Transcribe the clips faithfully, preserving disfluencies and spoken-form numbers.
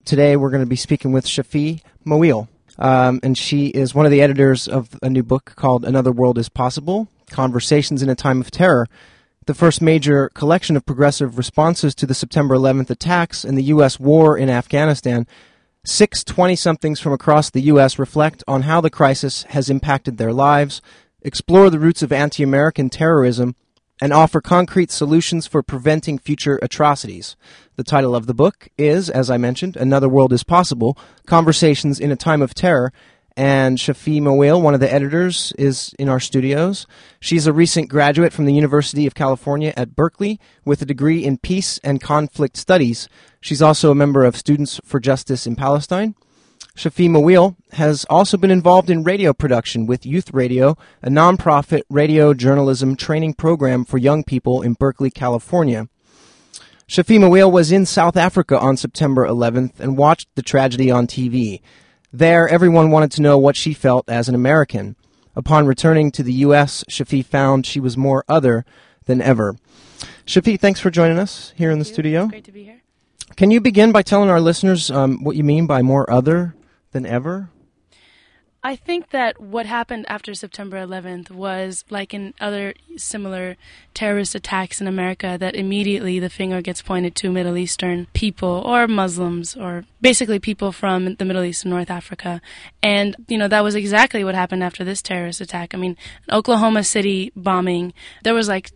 Today we're going to be speaking with Shafi Moeel, um, and she is one of the editors of a new book called Another World is Possible, Conversations in a Time of Terror, the first major collection of progressive responses to the September eleventh attacks and the U S war in Afghanistan. Six twenty-somethings from across the U S reflect on how the crisis has impacted their lives, explore the roots of anti-American terrorism, and offer concrete solutions for preventing future atrocities. The title of the book is, as I mentioned, Another World is Possible, Conversations in a Time of Terror, and Shafi Moeel, one of the editors, is in our studios. She's a recent graduate from the University of California at Berkeley with a degree in Peace and Conflict Studies. She's also a member of Students for Justice in Palestine. Shafi Moeel has also been involved in radio production with Youth Radio, a nonprofit radio journalism training program for young people in Berkeley, California. Shafi Moeel was in South Africa on September eleventh and watched the tragedy on T V. There, everyone wanted to know what she felt as an American. Upon returning to the U S, Shafi found she was more other than ever. Shafi, thanks for joining us here in the studio. It's great to be here. Can you begin by telling our listeners um, what you mean by more other than ever? I think that what happened after September eleventh was like in other similar terrorist attacks in America, that immediately the finger gets pointed to Middle Eastern people or Muslims or basically people from the Middle East and North Africa. And, you know, that was exactly what happened after this terrorist attack. I mean, Oklahoma City bombing, there was like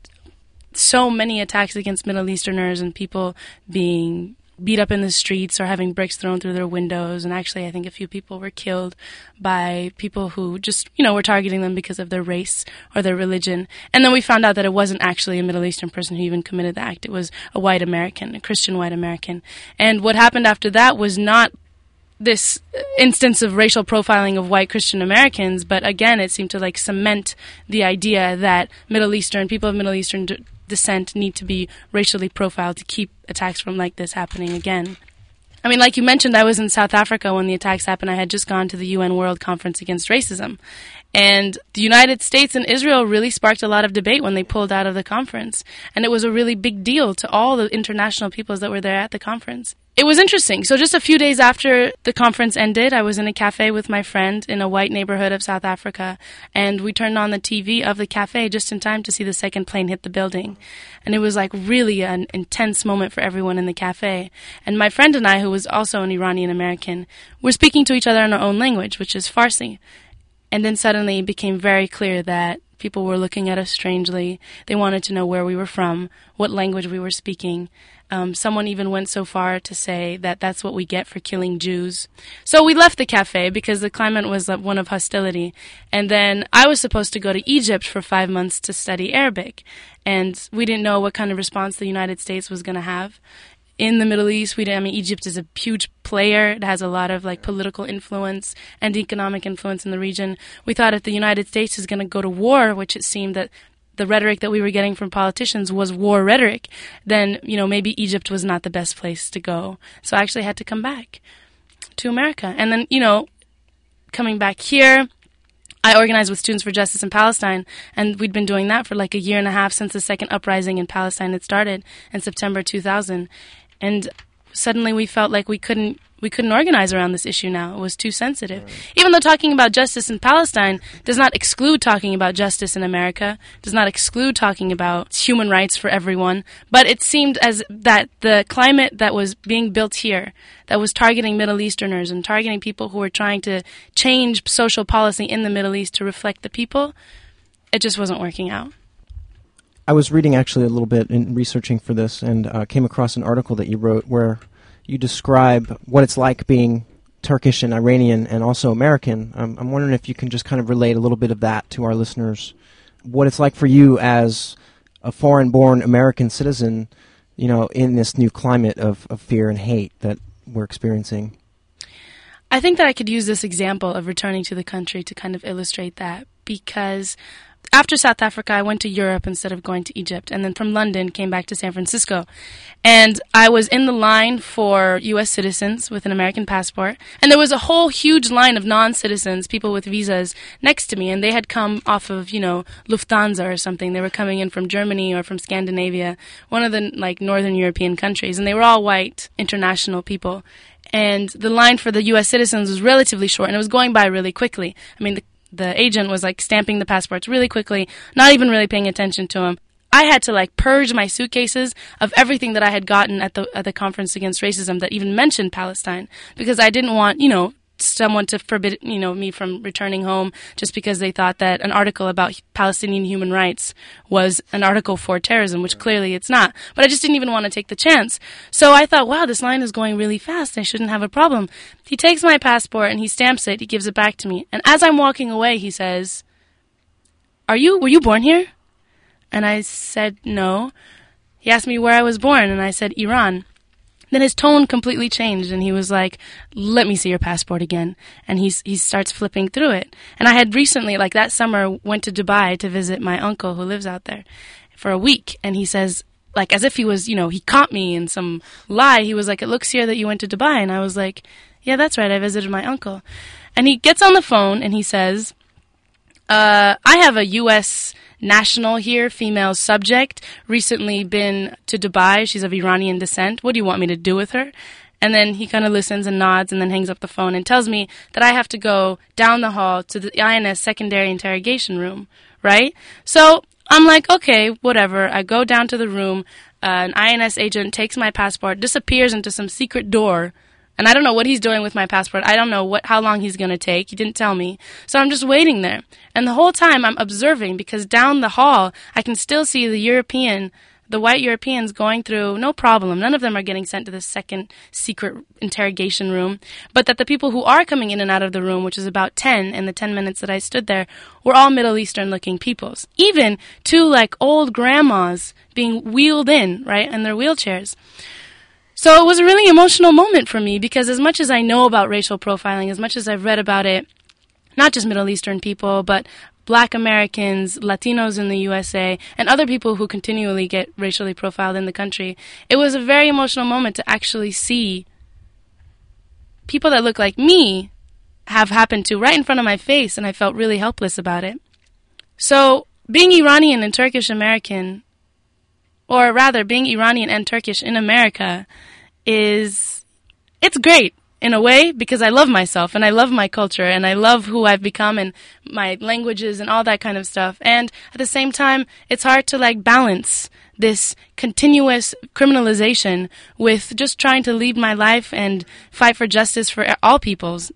so many attacks against Middle Easterners and people being beat up in the streets or having bricks thrown through their windows. And actually, I think a few people were killed by people who just, you know, were targeting them because of their race or their religion. And then we found out that it wasn't actually a Middle Eastern person who even committed the act. It was a white American, a Christian white American. And what happened after that was not this instance of racial profiling of white Christian Americans, but again, it seemed to like cement the idea that Middle Eastern, people of Middle Eastern d- descent need to be racially profiled to keep attacks from like this happening again. I mean, like you mentioned, I was in South Africa when the attacks happened. I had just gone to the U N World Conference Against Racism. And the United States and Israel really sparked a lot of debate when they pulled out of the conference. And it was a really big deal to all the international peoples that were there at the conference. It was interesting. So just a few days after the conference ended, I was in a cafe with my friend in a white neighborhood of South Africa, and we turned on the T V of the cafe just in time to see the second plane hit the building. And it was like really an intense moment for everyone in the cafe. And my friend and I, who was also an Iranian American, were speaking to each other in our own language, which is Farsi. And then suddenly it became very clear that people were looking at us strangely. They wanted to know where we were from, what language we were speaking. Um, someone even went so far to say that that's what we get for killing Jews. So we left the cafe because the climate was uh, one of hostility. And then I was supposed to go to Egypt for five months to study Arabic. And we didn't know what kind of response the United States was going to have. In the Middle East, we didn't, I mean, Egypt is a huge player. It has a lot of like political influence and economic influence in the region. We thought if the United States is going to go to war, which it seemed that the rhetoric that we were getting from politicians was war rhetoric, then, you know, maybe Egypt was not the best place to go. So I actually had to come back to America. And then, you know, coming back here, I organized with Students for Justice in Palestine, and we'd been doing that for like a year and a half since the second uprising in Palestine had started in September two thousand. And suddenly we felt like we couldn't we couldn't organize around this issue now. It was too sensitive. Right. Even though talking about justice in Palestine does not exclude talking about justice in America, does not exclude talking about human rights for everyone, but it seemed as that the climate that was being built here, that was targeting Middle Easterners and targeting people who were trying to change social policy in the Middle East to reflect the people, it just wasn't working out. I was reading actually a little bit in researching for this and uh, came across an article that you wrote where you describe what it's like being Turkish and Iranian and also American. Um, I'm wondering if you can just kind of relate a little bit of that to our listeners, what it's like for you as a foreign-born American citizen, you know, in this new climate of, of fear and hate that we're experiencing. I think that I could use this example of returning to the country to kind of illustrate that, because after South Africa, I went to Europe instead of going to Egypt, and then from London came back to San Francisco. And I was in the line for U S citizens with an American passport, and there was a whole huge line of non-citizens, people with visas, next to me, and they had come off of, you know, Lufthansa or something. They were coming in from Germany or from Scandinavia, one of the, like, northern European countries, and they were all white, international people. and the line for the U S citizens was relatively short, and it was going by really quickly. I mean, the, the agent was like stamping the passports really quickly, not even really paying attention to them. I had to like purge my suitcases of everything that I had gotten at the at the conference against racism that even mentioned Palestine, because I didn't want, you know, someone to forbid, you know, me from returning home just because they thought that an article about Palestinian human rights was an article for terrorism, which clearly it's not. But I just didn't even want to take the chance. So I thought, wow, this line is going really fast. I shouldn't have a problem. He takes my passport and he stamps it. He gives it back to me. And as I'm walking away, he says, "Are you, were you born here?" And I said, "No." He asked me where I was born, and I said, "Iran." Then his tone completely changed, and he was like, "Let me see your passport again." And he he starts flipping through it. And I had recently, like that summer, went to Dubai to visit my uncle who lives out there for a week. And he says, like as if he was, you know, he caught me in some lie. He was like, "It looks here that you went to Dubai." And I was like, "Yeah, that's right. I visited my uncle." And he gets on the phone and he says, uh, "I have a U S national here, female subject, recently been to Dubai. She's of Iranian descent. What do you want me to do with her?" And then he kind of listens and nods and then hangs up the phone and tells me that I have to go down the hall to the I N S secondary interrogation room, right? So I'm like, okay, whatever. I go down to the room. Uh, an I N S agent takes my passport, disappears into some secret door. And I don't know what he's doing with my passport. I don't know what how long he's going to take. He didn't tell me. So I'm just waiting there. And the whole time I'm observing, because down the hall I can still see the European, the white Europeans going through, no problem. None of them are getting sent to the second secret interrogation room. But that the people who are coming in and out of the room, which is about ten in the ten minutes that I stood there, were all Middle Eastern looking peoples. Even two like old grandmas being wheeled in, right, in their wheelchairs. So it was a really emotional moment for me, because as much as I know about racial profiling, as much as I've read about it, not just Middle Eastern people, but Black Americans, Latinos in the U S A, and other people who continually get racially profiled in the country, it was a very emotional moment to actually see people that look like me have happened to right in front of my face, and I felt really helpless about it. So being Iranian and Turkish American, or rather being Iranian and Turkish in America, is, it's great in a way, because I love myself and I love my culture and I love who I've become and my languages and all that kind of stuff. And at the same time, it's hard to like balance this continuous criminalization with just trying to lead my life and fight for justice for all peoples.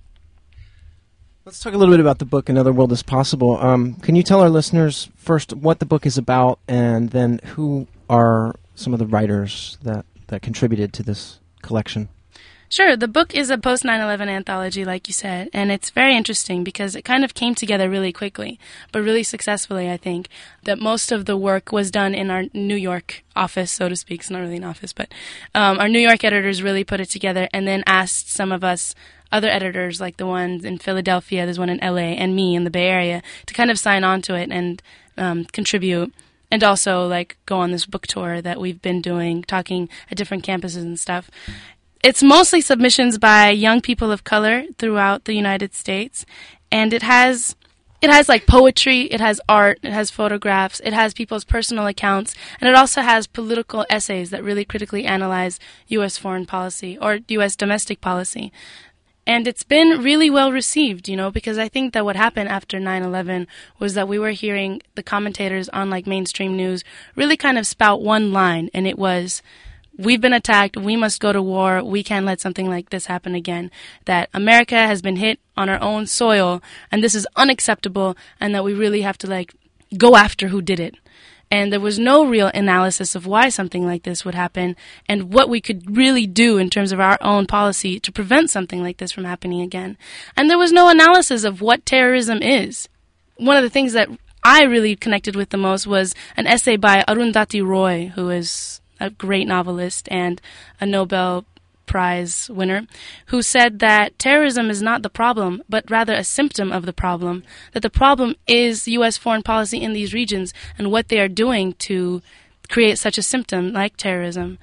Let's talk a little bit about the book, Another World is Possible. Um, can you tell our listeners first what the book is about, and then who are some of the writers that, that contributed to this collection? Sure. The book is a post nine eleven anthology, like you said, and it's very interesting because it kind of came together really quickly, but really successfully, I think. That most of the work was done in our New York office, so to speak. It's not really an office, but um, our New York editors really put it together and then asked some of us other editors, like the ones in Philadelphia, there's one in L A, and me in the Bay Area, to kind of sign on to it and um, contribute. And also, like, go on this book tour that we've been doing, talking at different campuses and stuff. It's mostly submissions by young people of color throughout the United States, and it has it has like poetry, it has art, it has photographs, it has people's personal accounts, and it also has political essays that really critically analyze U S foreign policy or U S domestic policy. And it's been really well received, you know, because I think that what happened after nine eleven was that we were hearing the commentators on like mainstream news really kind of spout one line, and it was, we've been attacked, we must go to war, we can't let something like this happen again. That America has been hit on our own soil, and this is unacceptable, and that we really have to, like, go after who did it. And there was no real analysis of why something like this would happen and what we could really do in terms of our own policy to prevent something like this from happening again. And there was no analysis of what terrorism is. One of the things that I really connected with the most was an essay by Arundhati Roy, who is a great novelist and a Nobel Prize winner, who said that terrorism is not the problem, but rather a symptom of the problem, that the problem is U S foreign policy in these regions and what they are doing to create such a symptom like terrorism.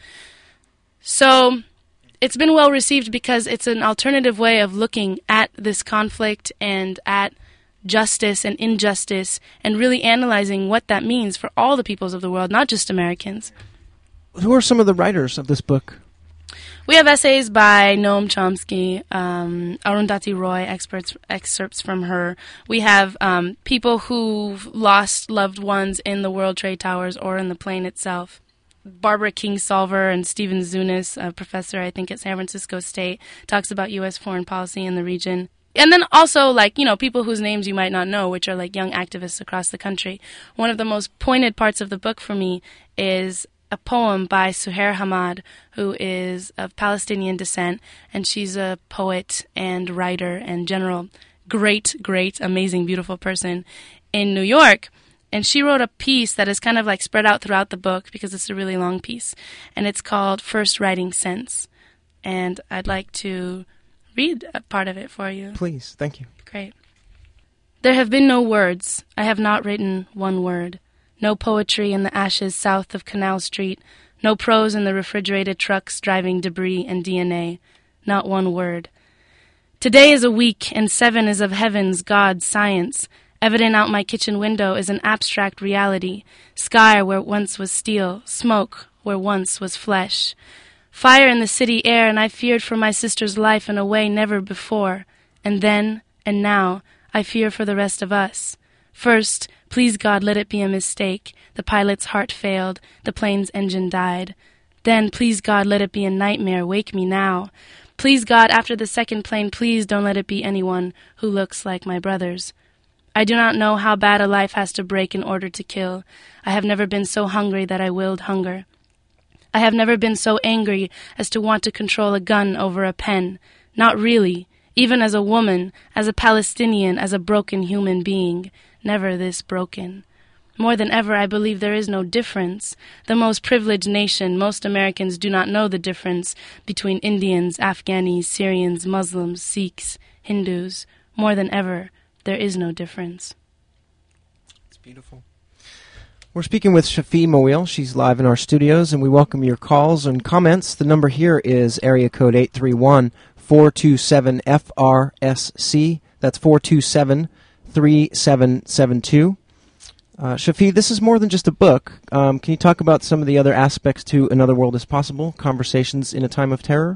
So it's been well received because it's an alternative way of looking at this conflict and at justice and injustice and really analyzing what that means for all the peoples of the world, not just Americans. Who are some of the writers of this book? We have essays by Noam Chomsky, um, Arundhati Roy, experts, excerpts from her. We have um, people who've lost loved ones in the World Trade Towers or in the plane itself. Barbara Kingsolver and Stephen Zunis, a professor, I think, at San Francisco State, talks about U S foreign policy in the region. And then also, like, you know, people whose names you might not know, which are, like, young activists across the country. One of the most pointed parts of the book for me is a poem by Suhair Hamad, who is of Palestinian descent, and she's a poet and writer and general great, great, amazing, beautiful person in New York. And she wrote a piece that is kind of like spread out throughout the book because it's a really long piece. And it's called First Writing Sense. And I'd like to read a part of it for you. Please, thank you. Great. There have been no words. I have not written one word. No poetry in the ashes south of Canal Street. No prose in the refrigerated trucks driving debris and D N A. Not one word. Today is a week, and seven is of heavens, God, science. Evident out my kitchen window is an abstract reality. Sky where once was steel, smoke where once was flesh. Fire in the city air, and I feared for my sister's life in a way never before. And then, and now, I fear for the rest of us. First, please God, let it be a mistake. The pilot's heart failed, the plane's engine died. Then, please God, let it be a nightmare, wake me now. Please God, after the second plane, please don't let it be anyone who looks like my brothers. I do not know how bad a life has to break in order to kill. I have never been so hungry that I willed hunger. I have never been so angry as to want to control a gun over a pen. Not really. Even as a woman, as a Palestinian, as a broken human being. Never this broken. More than ever, I believe there is no difference. The most privileged nation, most Americans do not know the difference between Indians, Afghanis, Syrians, Muslims, Sikhs, Hindus. More than ever, there is no difference. It's beautiful. We're speaking with Shafi Moeel. She's live in our studios, and we welcome your calls and comments. The number here is area code eight three one, four two seven, F R S C. That's four two seven, three seven seven two. Uh, Shafi, this is more than just a book. Um, can you talk about some of the other aspects to Another World is Possible, Conversations in a Time of Terror?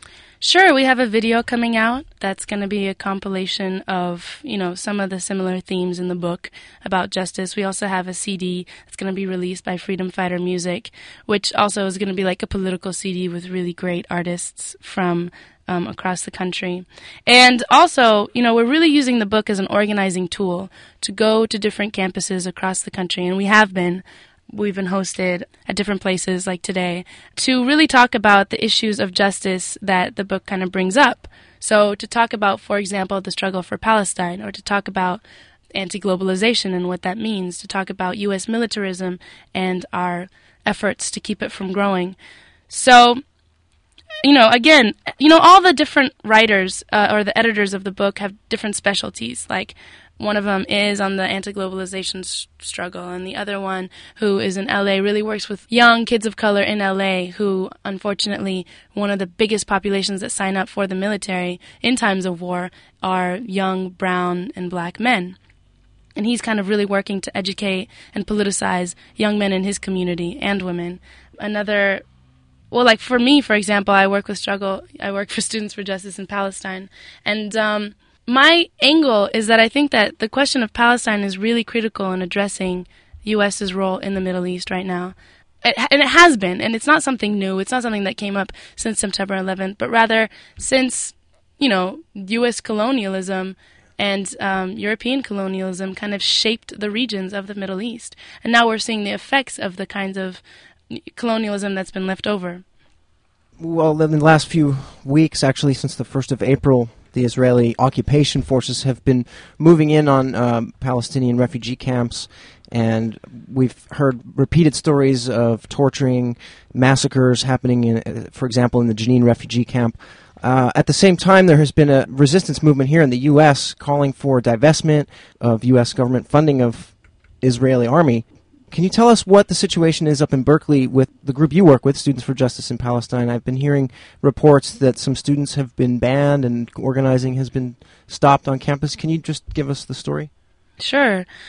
Sure, we have a video coming out that's going to be a compilation of, you know, some of the similar themes in the book about justice. We also have a C D that's going to be released by Freedom Fighter Music, which also is going to be like a political C D with really great artists from um, across the country. And also, you know, we're really using the book as an organizing tool to go to different campuses across the country, and we have been. We've been hosted at different places like today to really talk about the issues of justice that the book kind of brings up. So to talk about, for example, the struggle for Palestine, or to talk about anti-globalization and what that means, to talk about U S militarism and our efforts to keep it from growing. So, you know, again, you know, all the different writers uh, or the editors of the book have different specialties. Like, one of them is on the anti-globalization s- struggle, and the other one, who is in L A, really works with young kids of color in L A who, unfortunately, one of the biggest populations that sign up for the military in times of war are young brown and black men. And he's kind of really working to educate and politicize young men in his community and women. Another, well, like for me, for example, I work with struggle, I work for Students for Justice in Palestine, and um, my angle is that I think that the question of Palestine is really critical in addressing U S's role in the Middle East right now. It, and it has been, and it's not something new. It's not something that came up since September eleventh, but rather since, you know, U S colonialism and um, European colonialism kind of shaped the regions of the Middle East. And now we're seeing the effects of the kinds of colonialism that's been left over. Well, in the last few weeks, actually, since the first of April, the Israeli occupation forces have been moving in on um, Palestinian refugee camps, and we've heard repeated stories of torturing, massacres happening, in, uh, for example, in the Jenin refugee camp. Uh, at the same time, there has been a resistance movement here in the U S calling for divestment of U S government funding of Israeli army. Can you tell us what the situation is up in Berkeley with the group you work with, Students for Justice in Palestine? I've been hearing reports that some students have been banned and organizing has been stopped on campus. Can you just give us the story? Sure.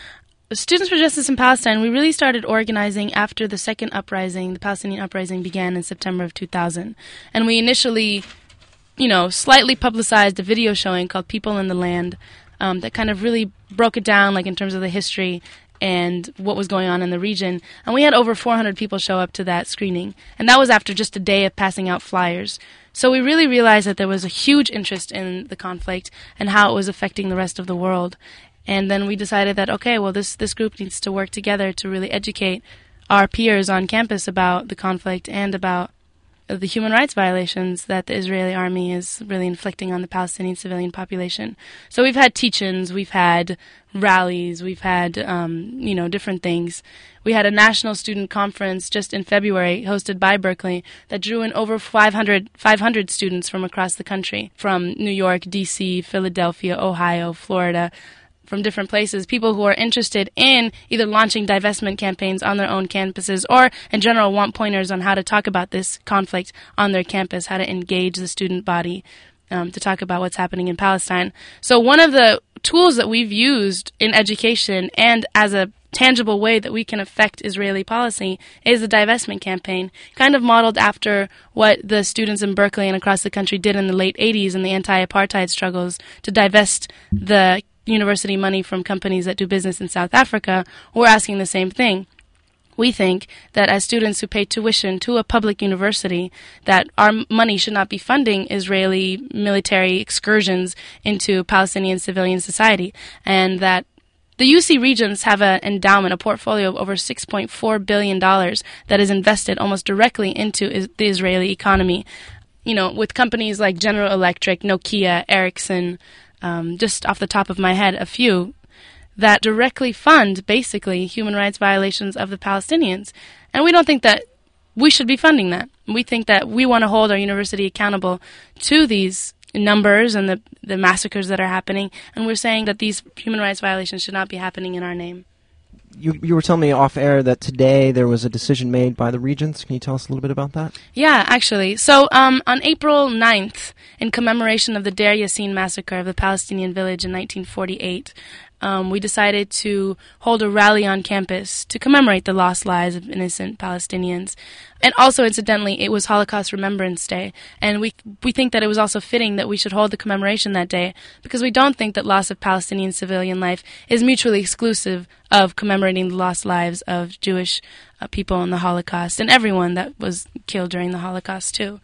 Students for Justice in Palestine, we really started organizing after the second uprising. The Palestinian uprising began in September of two thousand. And we initially, you know, slightly publicized a video showing called People in the Land um, that kind of really broke it down, like in terms of the history and what was going on in the region. And we had over four hundred people show up to that screening. And that was after just a day of passing out flyers. So we really realized that there was a huge interest in the conflict and how it was affecting the rest of the world. And then we decided that, okay, well, this, this group needs to work together to really educate our peers on campus about the conflict and about the human rights violations that the Israeli army is really inflicting on the Palestinian civilian population. So we've had teach-ins, we've had rallies, we've had, um, you know, different things. We had a national student conference just in February hosted by Berkeley that drew in over five hundred, five hundred students from across the country, from New York, D C, Philadelphia, Ohio, Florida, from different places, people who are interested in either launching divestment campaigns on their own campuses or, in general, want pointers on how to talk about this conflict on their campus, how to engage the student body um, to talk about what's happening in Palestine. So one of the tools that we've used in education and as a tangible way that we can affect Israeli policy is the divestment campaign, kind of modeled after what the students in Berkeley and across the country did in the late eighties in the anti-apartheid struggles to divest the university money from companies that do business in South Africa. We're asking the same thing. We think that as students who pay tuition to a public university, that our money should not be funding Israeli military excursions into Palestinian civilian society, and that the U C Regents have an endowment, a portfolio of over six point four billion dollars that is invested almost directly into is- the Israeli economy. You know, with companies like General Electric, Nokia, Ericsson, Um, just off the top of my head, a few, that directly fund, basically, human rights violations of the Palestinians. And we don't think that we should be funding that. We think that we want to hold our university accountable to these numbers and the, the massacres that are happening, and we're saying that these human rights violations should not be happening in our name. You, you were telling me off air that today there was a decision made by the Regents. Can you tell us a little bit about that? Yeah, actually. So um, on April ninth, in commemoration of the Deir Yassin massacre of the Palestinian village in nineteen forty-eight, um, we decided to hold a rally on campus to commemorate the lost lives of innocent Palestinians. And also, incidentally, it was Holocaust Remembrance Day. And we we think that it was also fitting that we should hold the commemoration that day because we don't think that loss of Palestinian civilian life is mutually exclusive of commemorating the lost lives of Jewish uh, people in the Holocaust and everyone that was killed during the Holocaust, too.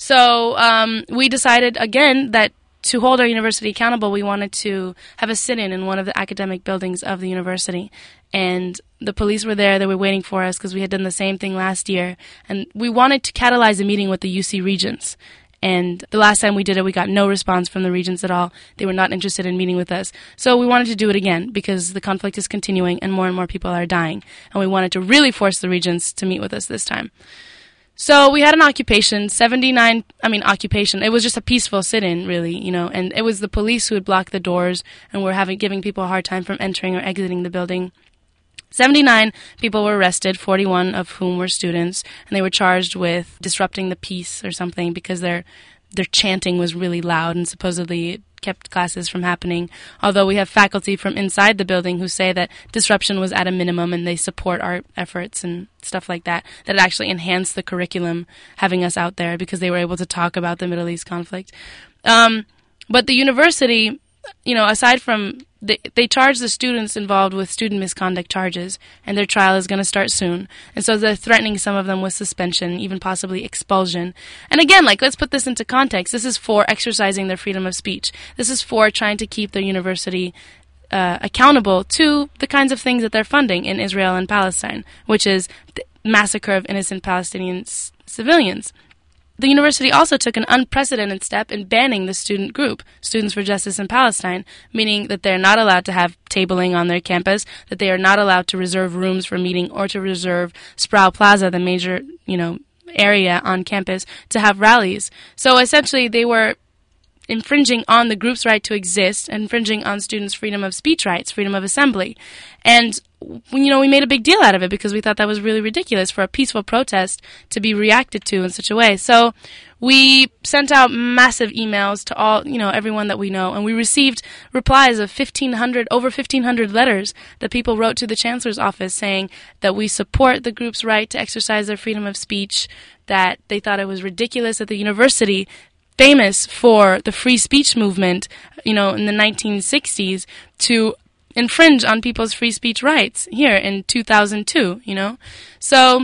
So um, we decided, again, that to hold our university accountable, we wanted to have a sit-in in one of the academic buildings of the university. And the police were there. They were waiting for us because we had done the same thing last year. And we wanted to catalyze a meeting with the U C Regents. And the last time we did it, we got no response from the Regents at all. They were not interested in meeting with us. So we wanted to do it again because the conflict is continuing and more and more people are dying. And we wanted to really force the Regents to meet with us this time. So we had an occupation, seventy-nine, I mean, occupation. It was just a peaceful sit-in, really, you know, and it was the police who had blocked the doors and were having giving people a hard time from entering or exiting the building. seventy-nine people were arrested, forty-one of whom were students, and they were charged with disrupting the peace or something because their their chanting was really loud and supposedly it kept classes from happening, although we have faculty from inside the building who say that disruption was at a minimum and they support our efforts and stuff like that, that it actually enhanced the curriculum having us out there because they were able to talk about the Middle East conflict. Um, but the university, you know, aside from, they, they charge the students involved with student misconduct charges, and their trial is going to start soon. And so they're threatening some of them with suspension, even possibly expulsion. And again, like, let's put this into context. This is for exercising their freedom of speech. This is for trying to keep their university uh, accountable to the kinds of things that they're funding in Israel and Palestine, which is the massacre of innocent Palestinian c- civilians. The university also took an unprecedented step in banning the student group, Students for Justice in Palestine, meaning that they're not allowed to have tabling on their campus, that they are not allowed to reserve rooms for meeting or to reserve Sproul Plaza, the major, you know, area on campus, to have rallies. So essentially they were infringing on the group's right to exist, infringing on students' freedom of speech rights, freedom of assembly. And, you know, we made a big deal out of it because we thought that was really ridiculous for a peaceful protest to be reacted to in such a way. So we sent out massive emails to all, you know, everyone that we know, and we received replies of fifteen hundred, over fifteen hundred letters that people wrote to the Chancellor's office saying that we support the group's right to exercise their freedom of speech, that they thought it was ridiculous that the university, famous for the free speech movement, you know, in the nineteen sixties, to infringe on people's free speech rights here in two thousand two, you know. So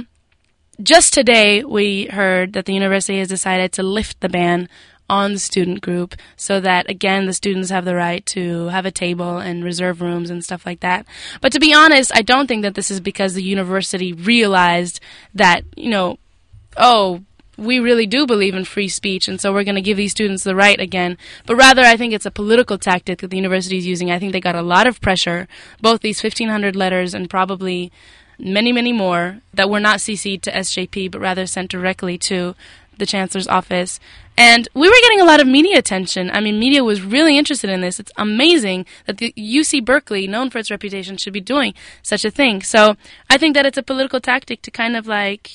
just today we heard that the university has decided to lift the ban on the student group so that, again, the students have the right to have a table and reserve rooms and stuff like that. But to be honest, I don't think that this is because the university realized that, you know, oh, we really do believe in free speech, and so we're going to give these students the right again. But rather, I think it's a political tactic that the university is using. I think they got a lot of pressure, both these fifteen hundred letters and probably many, many more that were not C C'd to S J P, but rather sent directly to the Chancellor's office. And we were getting a lot of media attention. I mean, media was really interested in this. It's amazing that the U C Berkeley, known for its reputation, should be doing such a thing. So I think that it's a political tactic to kind of like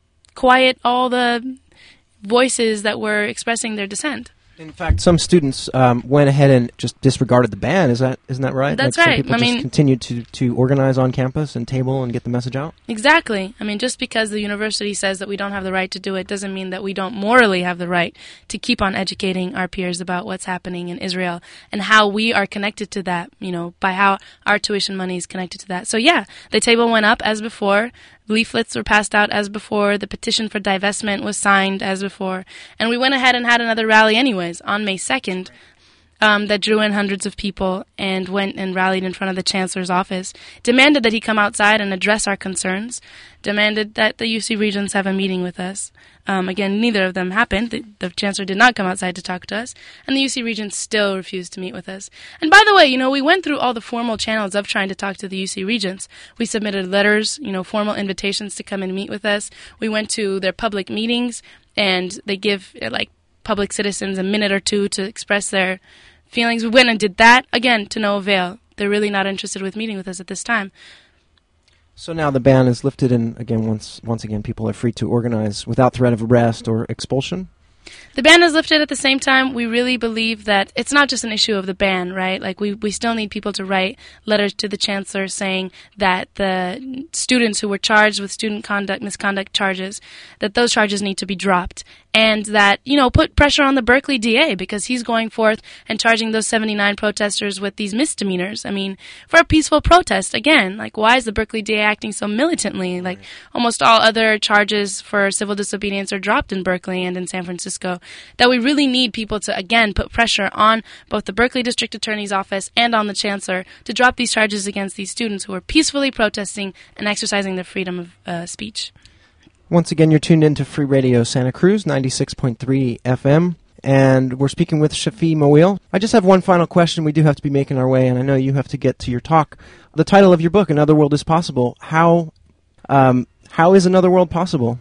quiet all the voices that were expressing their dissent. In fact, some students um, went ahead and just disregarded the ban. Is that isn't that right? That's like right. Some people I just mean, continued to, to organize on campus and table and get the message out? Exactly. I mean, just because the university says that we don't have the right to do it doesn't mean that we don't morally have the right to keep on educating our peers about what's happening in Israel and how we are connected to that, you know, by how our tuition money is connected to that. So yeah, the table went up as before. Leaflets were passed out as before. The petition for divestment was signed as before. And we went ahead and had another rally anyways on May second um, that drew in hundreds of people and went and rallied in front of the Chancellor's office, demanded that he come outside and address our concerns, demanded that the U C Regents have a meeting with us. Um, again, neither of them happened. The, the Chancellor did not come outside to talk to us, and the U C Regents still refused to meet with us. And by the way, you know, we went through all the formal channels of trying to talk to the U C Regents. We submitted letters, you know, formal invitations to come and meet with us. We went to their public meetings, and they give, uh, like, public citizens a minute or two to express their feelings. We went and did that, again, to no avail. They're really not interested with meeting with us at this time. So now the ban is lifted, and again, once once again, people are free to organize without threat of arrest or expulsion? The ban is lifted at the same time. We really believe that it's not just an issue of the ban, right? Like, we, we still need people to write letters to the Chancellor saying that the students who were charged with student conduct, misconduct charges, that those charges need to be dropped. And that, you know, put pressure on the Berkeley D A because he's going forth and charging those seventy-nine protesters with these misdemeanors. I mean, for a peaceful protest, again, like, why is the Berkeley D A acting so militantly? Like, almost all other charges for civil disobedience are dropped in Berkeley and in San Francisco. That we really need people to, again, put pressure on both the Berkeley District Attorney's Office and on the Chancellor to drop these charges against these students who are peacefully protesting and exercising their freedom of uh, speech. Once again, you're tuned into Free Radio Santa Cruz, ninety-six point three F M, and we're speaking with Shafi Moeel. I just have one final question. We do have to be making our way, and I know you have to get to your talk. The title of your book, Another World is Possible. How, um, how is another world possible?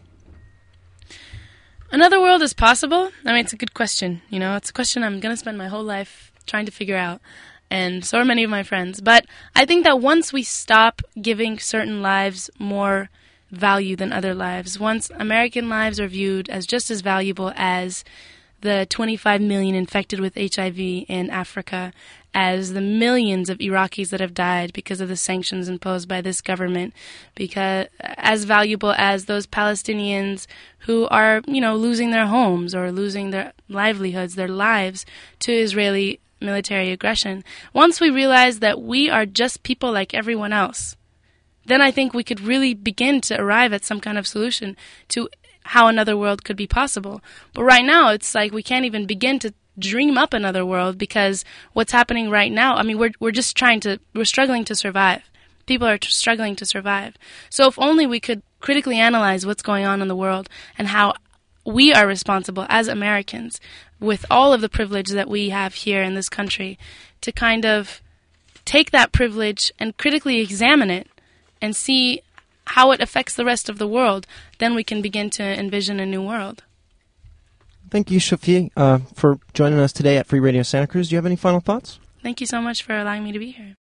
Another world is possible? I mean, it's a good question. You know, it's a question I'm going to spend my whole life trying to figure out, and so are many of my friends. But I think that once we stop giving certain lives more value than other lives, once American lives are viewed as just as valuable as the twenty-five million infected with H I V in Africa, as the millions of Iraqis that have died because of the sanctions imposed by this government, because as valuable as those Palestinians who are, you know, losing their homes or losing their livelihoods, their lives to Israeli military aggression. Once we realize that we are just people like everyone else, then I think we could really begin to arrive at some kind of solution to how another world could be possible. But right now, it's like we can't even begin to dream up another world because what's happening right now, I mean, we're we're just trying to, we're struggling to survive. People are t- struggling to survive. So if only we could critically analyze what's going on in the world and how we are responsible as Americans with all of the privilege that we have here in this country to kind of take that privilege and critically examine it and see how it affects the rest of the world, then we can begin to envision a new world. Thank you, Shafi, uh, for joining us today at Free Radio Santa Cruz. Do you have any final thoughts? Thank you so much for allowing me to be here.